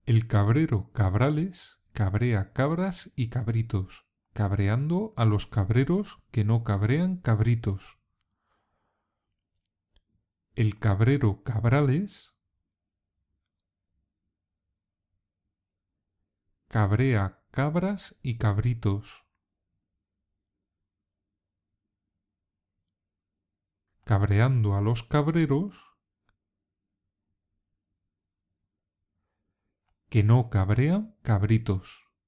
El cabrero Cabrales cabrea cabras y cabritos, cabreando a los cabreros que no cabrean cabritos. El cabrero Cabrales cabrea cabras y cabritos, cabreando a los cabreros que no cabrean cabritos.